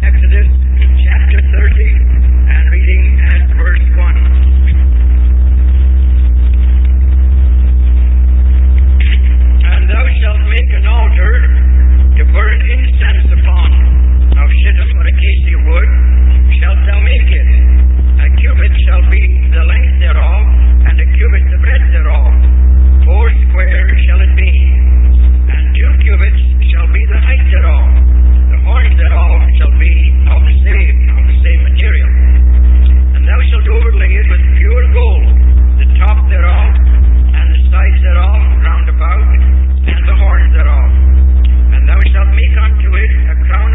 Exodus chapter 30 and reading at verse 1. And thou shalt make an altar to burn incense upon. Of shittim or acacia wood shalt thou make it. A cubit shall be the length thereof, and a cubit the breadth thereof. 4 square shall it be, and 2 cubits shall be the height thereof. The horns thereof shall be of the same material. And thou shalt overlay it with pure gold, the top thereof, and the sides thereof round about, and the horns thereof. And thou shalt make unto it a crown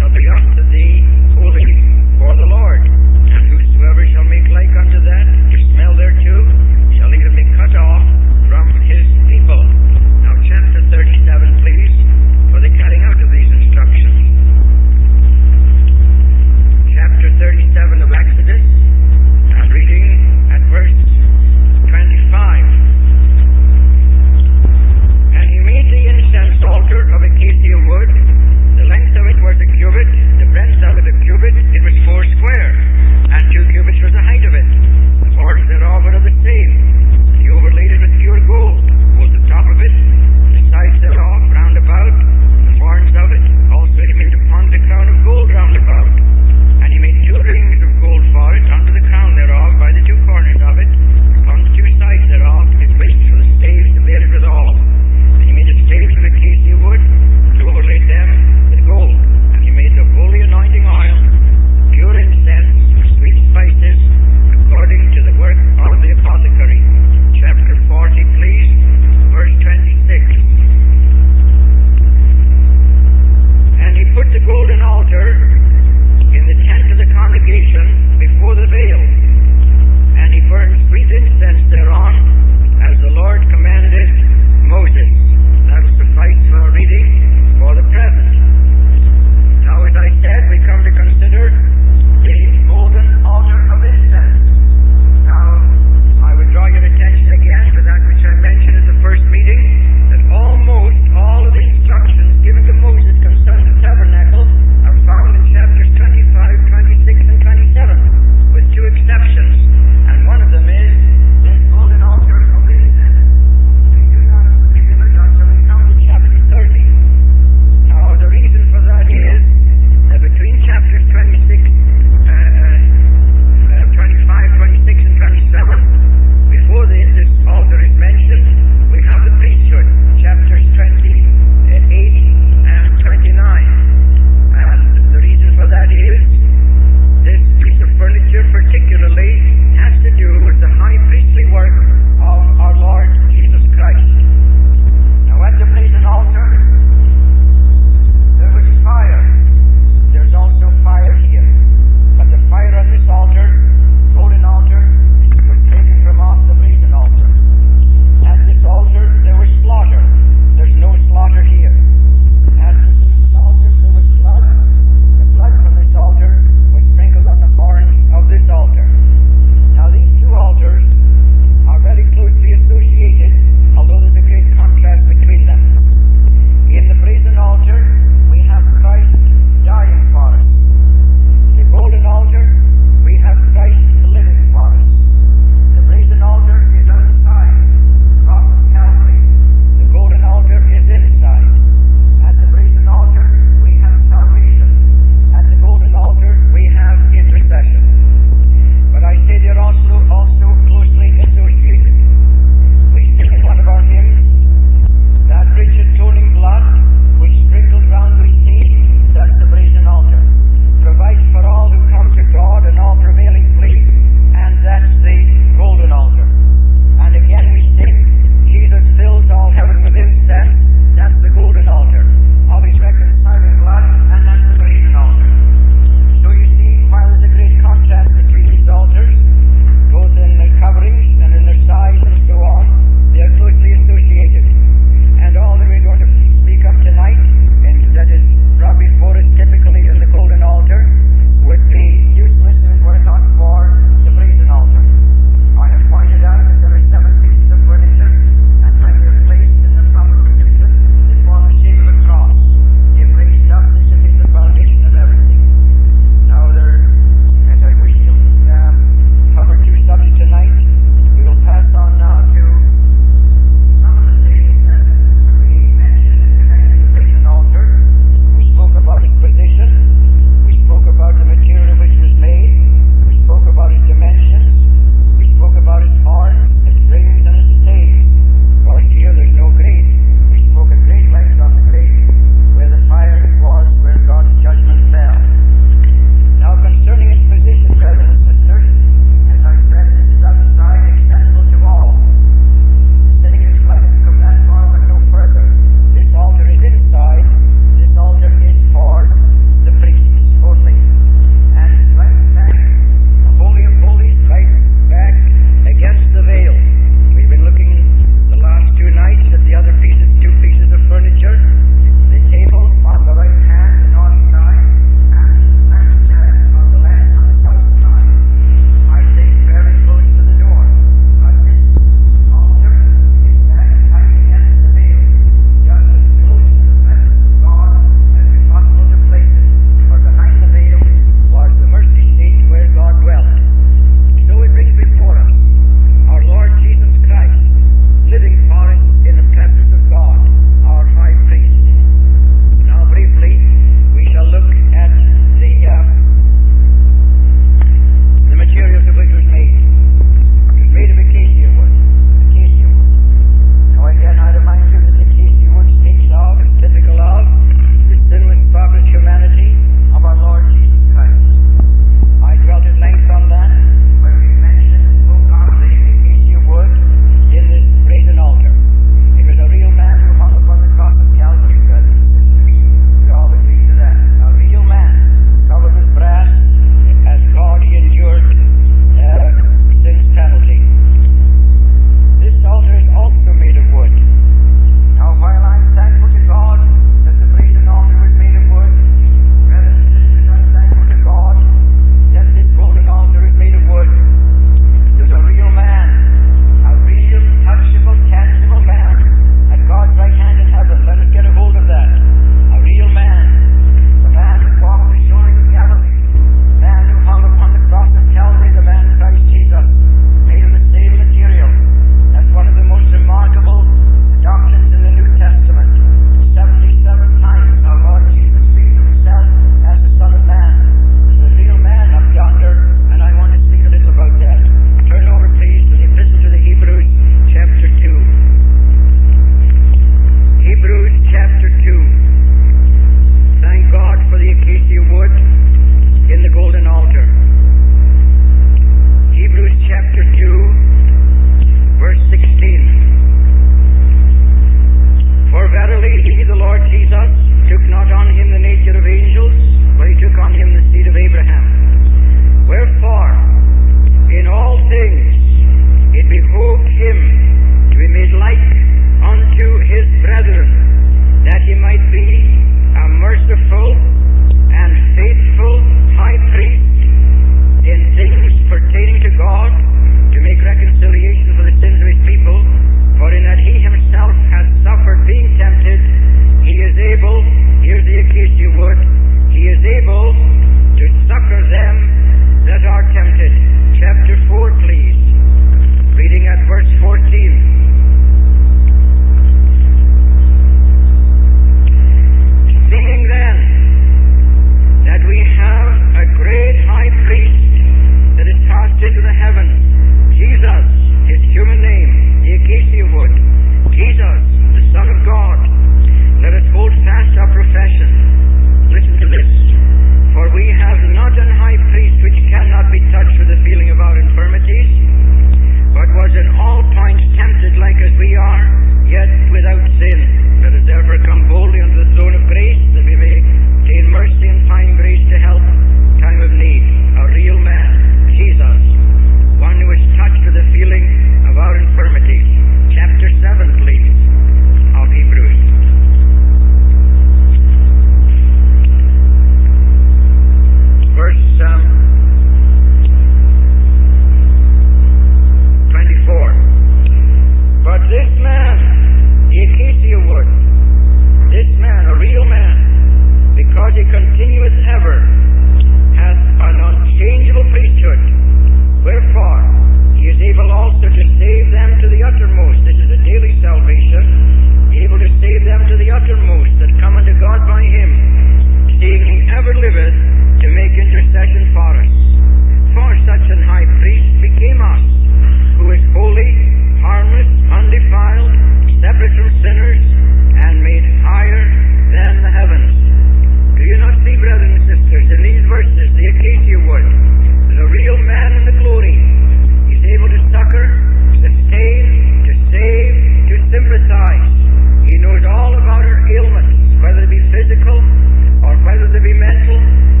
able also to save them to the uttermost. This is a daily salvation. Able to save them to the uttermost that come unto God by him, seeing he ever liveth to make intercession for us. For such an high priest became us, who is holy, harmless, undefiled, separate from sinners, and made higher than the heavens. Do you not see, brothers and sisters, in these verses, the acacia wood is a real man in the glory. He's able to succor, sustain, to save, to sympathize. He knows all about our ailments, whether they be physical or whether they be mental,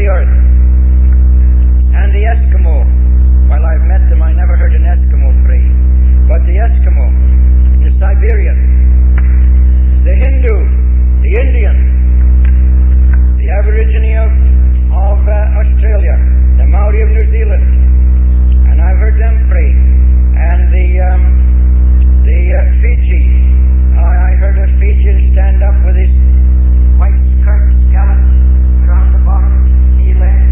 earth. And the Eskimo, while I've met them, I never heard an Eskimo pray. But the Eskimo, the Siberian, the Hindu, the Indian, the Aborigine of Australia, the Maori of New Zealand, and I've heard them pray. And the Fiji, I heard a Fijian stand up with his white skirt scallop around the bottom, knee length,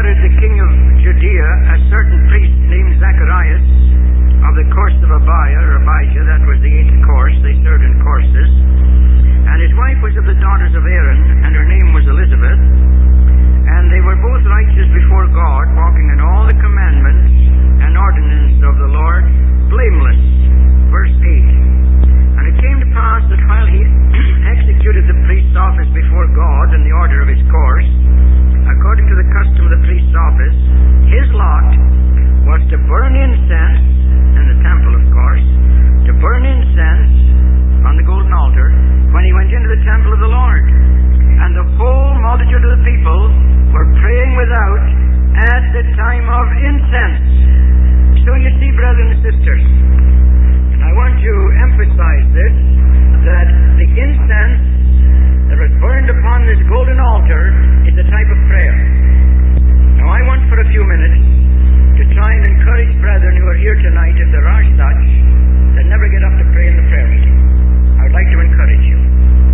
Herod, the king of Judea, a certain priest named Zacharias of the course of Abijah, that was the 8th course, they served in courses, and his wife was of the daughters of Aaron, and her name was Elizabeth, and they were both righteous before God, walking in all the commandments and ordinances of the Lord, blameless. Verse 8. And it came to pass that while he executed the priest's office before God in the order of his course, according to the custom of the priest's office, his lot was to burn incense in the temple, of course, to burn incense on the golden altar when he went into the temple of the Lord. And the whole multitude of the people were praying without at the time of incense. So you see, brothers and sisters, and I want to emphasize this, that the incense that was burned upon this golden altar is a type of prayer. Now I want for a few minutes to try and encourage brethren who are here tonight, if there are such, that never get up to pray in the prayer meeting. I would like to encourage you.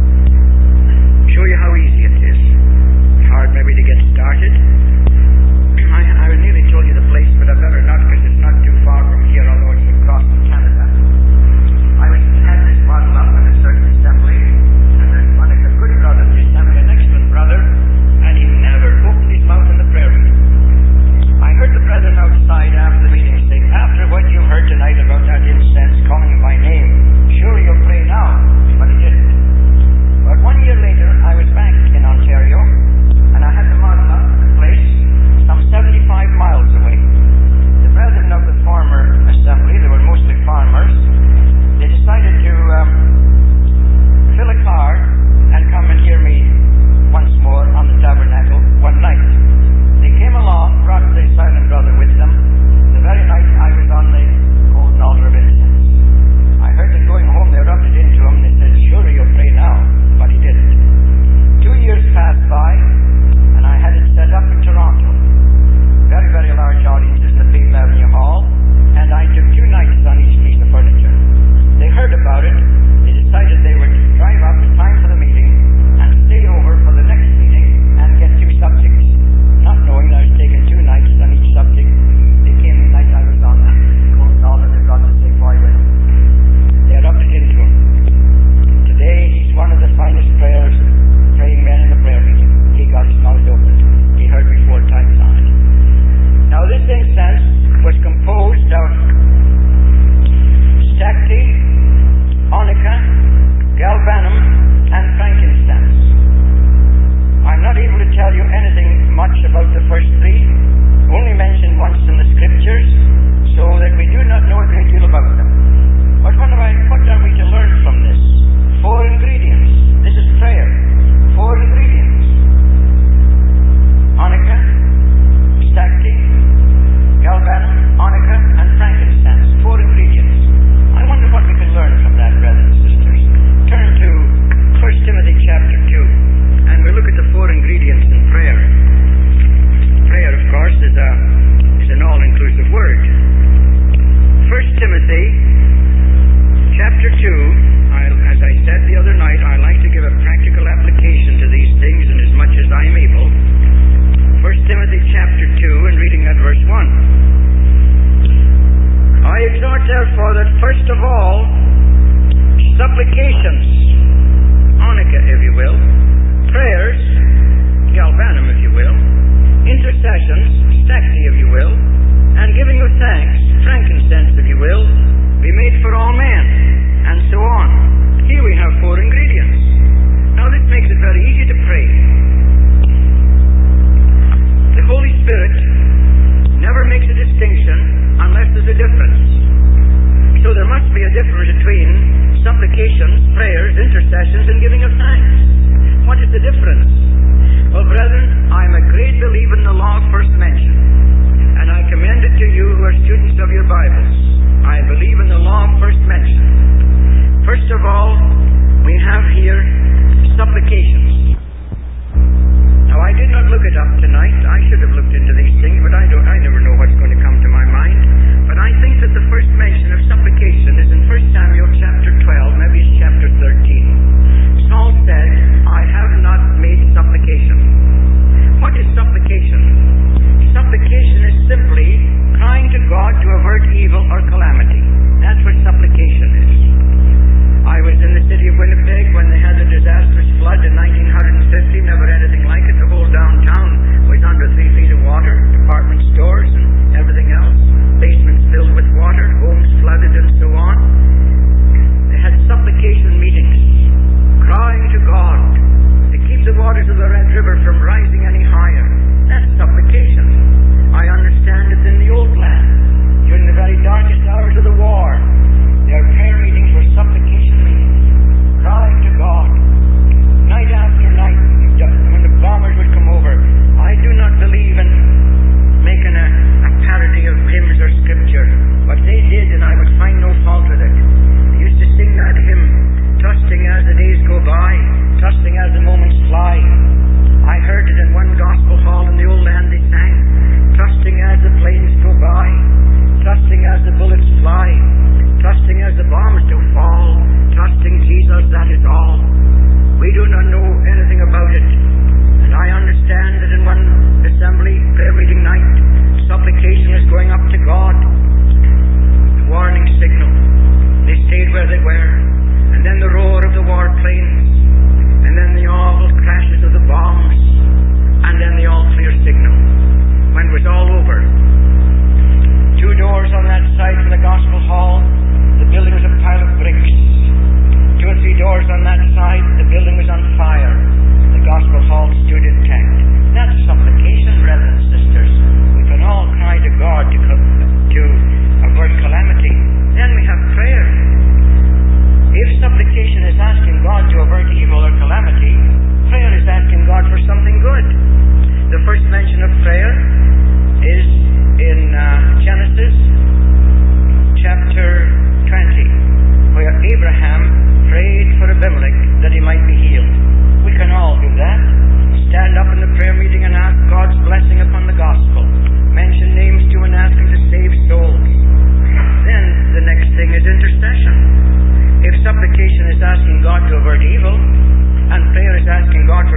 Show you how easy it is. It's hard maybe to get started. I nearly told you the place, but I better not, because it's not too far from here, although it's across Canada. I had this model up in a certain assembly, and there's one of the good brothers in the assembly, an excellent brother, and he never opened his mouth in the prayer meeting. I heard the brethren outside after the meeting say, after what you heard tonight about that incense calling by name, sure you'll pray now, but he didn't. But 1 year later, I was back in Ontario, and I had the model up at a place some 75 miles away. The brethren of the former assembly, they were mostly farmers, they decided to fill a car and come and hear me once more on the tabernacle one night. They came along, brought the silent brother with them, the very night I was on the golden altar of incense. I heard them going home, they rubbed it into him, they said, surely you'll pray now, but he didn't. 2 years passed by, and I had it set up in Toronto. Very, very large audiences in the Peel Avenue Hall, and I took 2 nights on each piece of furniture. They heard about it, they decided they would drive up in time for the meeting and stay over for the next meeting and get 2 subjects. Not knowing that I was taking 2 nights on each subject, they came the night I was on the golden altar, they brought the sick boy with them. They rubbed it into him. Today, he's one of the finest praying men in the prayer meeting. He got his mouth open. He heard me 4 times on it. Now this incense was composed of stacte, onycha, galbanum, and frankincense. I'm not able to tell you anything much about the first 3, only mentioned once in the scriptures, so that we do not know a great deal about them. But what are we to learn from this? 4 ingredients. This is prayer. 4 ingredients. Onycha, stacte, galbanum, onycha, and frankincense. 4 ingredients. I wonder what we can learn from that, brothers and sisters. Turn to 1 Timothy chapter 2, and we'll look at the 4 ingredients in prayer. Prayer, of course, is an all-inclusive word. 1 Timothy chapter 2, as I said the other night, I like to give a practical application to these things in as much as I'm able. 1 Timothy chapter 2, and reading at verse 1. I exhort therefore that first of all, supplications, onycha if you will, prayers, galbanum if you will, intercessions, stacte if you will, and giving of thanks, frankincense if you will, be made for all men, and so on. Here we have 4 ingredients. Now this makes it very easy to pray. The Holy Spirit never makes a distinction unless there's a difference. So there must be a difference between supplications, prayers, intercessions, and giving of thanks. What is the difference? Well, brethren, I am a great believer in the law first mentioned, and I commend it to you who are students of your Bibles. I believe in the law first mentioned. First of all, we have here supplications. Now, I did not look it up tonight. I should have looked into these things, but I never know what's going to come to my mind. But I think that the first mention of supplication is in 1 Samuel chapter 12, maybe it's chapter 13. Saul said, I have not made supplication. What is supplication?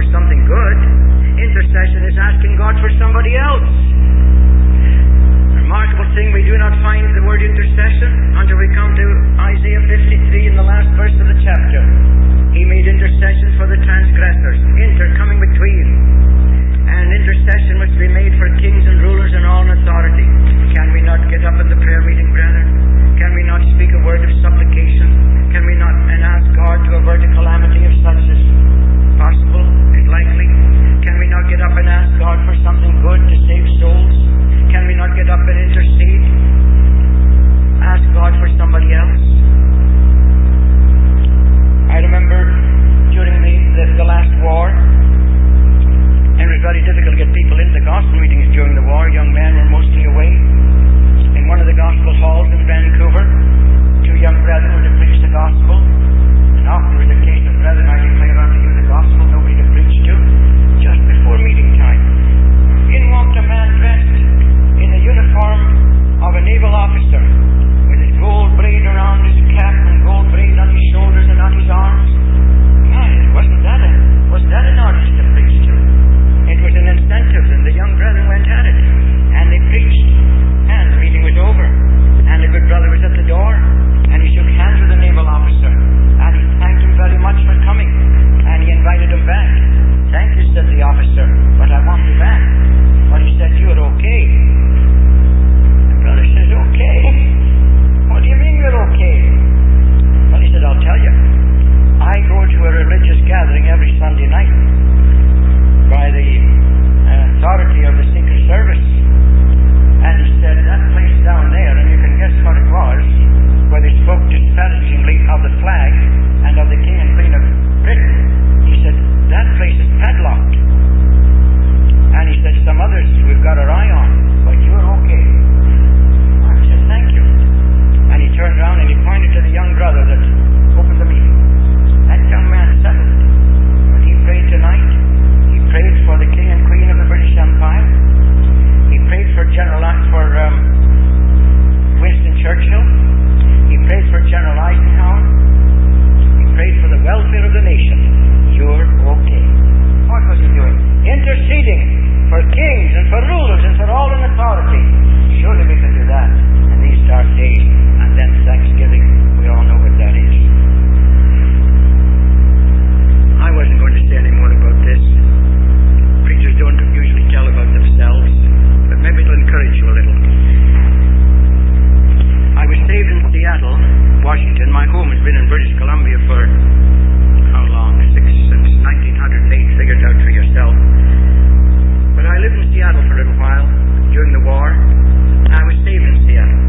for something good. Intercession is asking God for somebody else. Remarkable thing, we do not find the word intercession until we come to Isaiah 53 in the last verse of the chapter. He made intercession for the transgressors, coming between. And intercession must be made for kings and rulers and all in authority. Can we not get up at the prayer meeting, brethren? Can we not speak a word of supplication? Can we not and ask God to avert a calamity if such is possible, is likely? Can we not get up and ask God for something good to save souls? Can we not get up and intercede? Ask God for somebody else? I remember during the last war, it was very difficult to get people into the gospel meetings during the war. Young men were mostly away. In one of the gospel halls in Vancouver, two young brethren were to preach the gospel. And often there was a case of, brethren, I declare unto you the gospel, nobody to preach to, just before meeting time. In walked a man dressed in the uniform of a naval officer, with his gold braid around his cap and gold braid on his shoulders and on his arms. Wasn't that an audience to preach to? It was an incentive, and the young brethren went at it, and they preached, and the meeting was over, and the good brother was at the door, and he shook hands with the naval officer, and he thanked him very much for coming, and he invited him back. Thank you, said the officer, but I want you back. But he said, you're okay. The brother says, okay? What do you mean you're okay? Well, he said, I'll tell you. I go to a religious gathering every Sunday night by the authority of the Secret Service. And he said, that place down there, and you can guess what it was, where they spoke disparagingly of the flag and of the King and Queen of Britain. He said, that place is padlocked. And he said, some others we've got our eye on, but you're okay. I said, thank you. And he turned around and he pointed to the young brother that opened the meeting. That young man settled. When he prayed tonight, he prayed for the King and Queen of the British Empire. He prayed for Winston Churchill. He prayed for General Eisenhower. He prayed for the welfare of the nation. You're okay. What was he doing? Interceding for kings and for rulers and for all in authority. Surely we can do that in these dark days. And then Thanksgiving, we all know what that is. I wasn't going to say any more about this. Preachers don't usually tell about themselves, but maybe it'll encourage you a little. I was saved in Seattle, Washington. My home has been in British Columbia for how long? Since 1908. Figure it out for yourself. But I lived in Seattle for a little while during the war. I was saved in Seattle.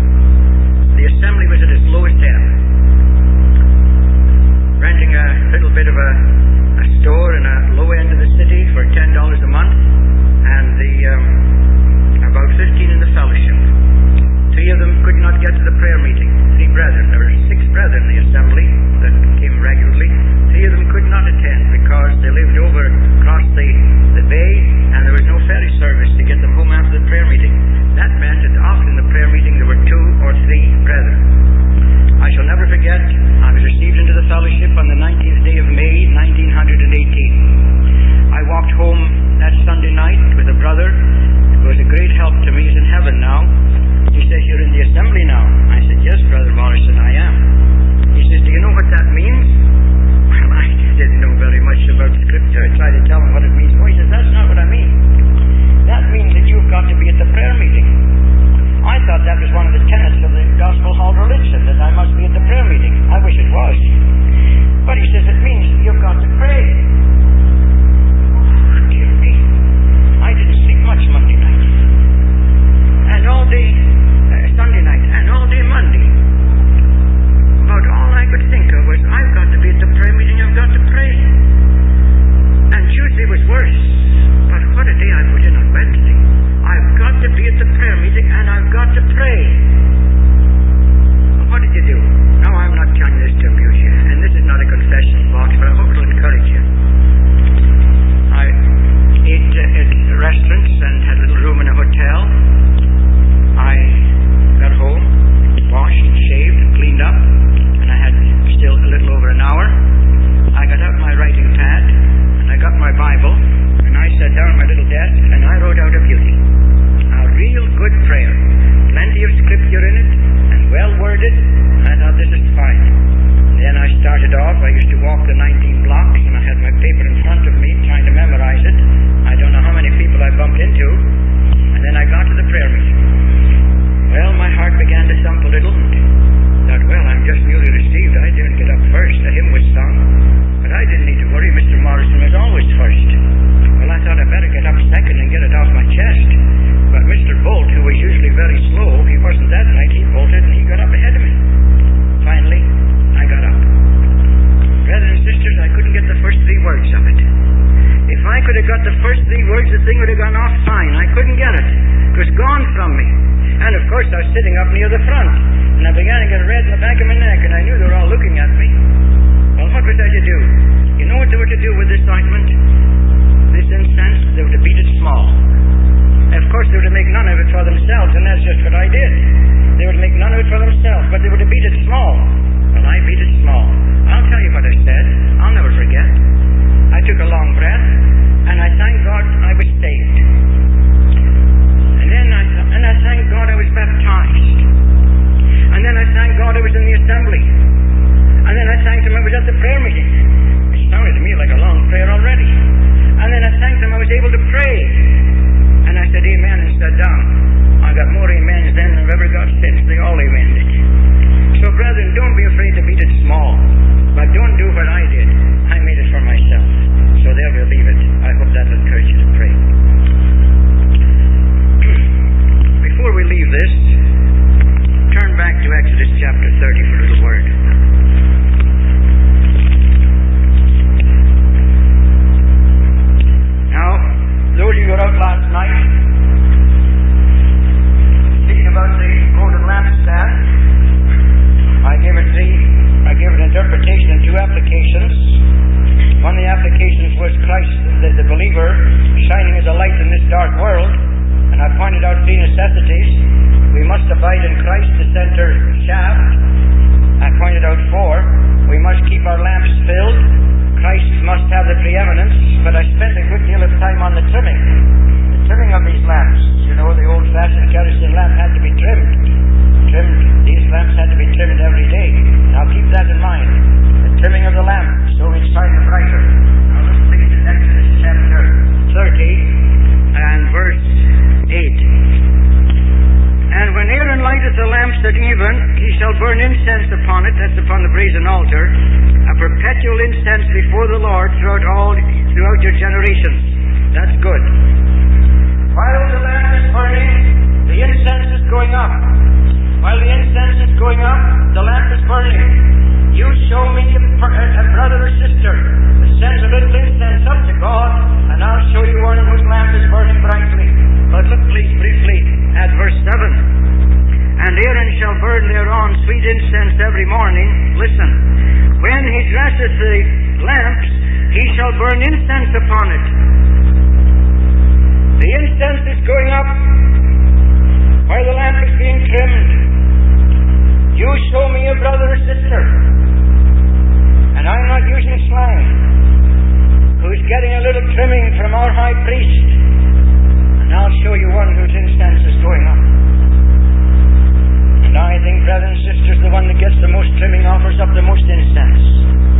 3 words, the thing would have gone off fine. I couldn't get it. It was gone from me. And of course, I was sitting up near the front. And I began to get red in the back of my neck, and I knew they were all looking at me. Well, what was I to do? You know what they were to do with this ointment? This incense, they were to beat it small. Of course, they were to make none of it for themselves, and that's just what I did. They were to make none of it for themselves, but they were to beat it small. Well, I beat it small. I'll tell you what I said. I'll never forget. I took a long breath, and I thanked God I was saved. And then I thanked God I was baptized. And then I thanked God I was in the assembly. And then I thanked Him I was at the prayer meeting. It sounded to me like a long prayer already. And then I thanked Him I was able to pray. And I said amen and sat down. I got more amens then than I've ever got since. They all amended. So brethren, don't be afraid to beat it small. But don't do what I did. I made it for myself. So there we'll leave it. I hope that will encourage you to pray. Before we leave this, turn back to Exodus chapter 30 for a little word. Now, those of you who were out last night, speaking about the golden lampstand, I gave an interpretation in 2 applications. One of the applications was Christ, the believer, shining as a light in this dark world. And I pointed out 3 necessities. We must abide in Christ, the center shaft. I pointed out 4. We must keep our lamps filled. Christ must have the preeminence. But I spent a good deal of time on the trimming. The trimming of these lamps. You know, the old-fashioned kerosene lamp had to be trimmed. These lamps had to be trimmed every day. Now keep that in mind. The trimming of the lamp, so it shines brighter. Now let's read Exodus chapter 30 and verse 8. And when Aaron lighteth the lamps at even, he shall burn incense upon it, that's upon the brazen altar, a perpetual incense before the Lord throughout your generations. That's good. While the lamp is burning, the incense is going up. While the incense is going up, the lamp is burning. You show me a brother or sister that sends a little incense up to God, and I'll show you one whose lamp is burning brightly. But look please briefly at verse 7. And Aaron shall burn thereon sweet incense every morning. Listen. When he dresseth the lamps, he shall burn incense upon it. The incense is going up while the lamp is being trimmed. You show me a brother or sister, and I'm not using slang, who's getting a little trimming from our high priest, and I'll show you one whose incense is going up. And I think, brothers and sisters, the one that gets the most trimming offers up the most incense.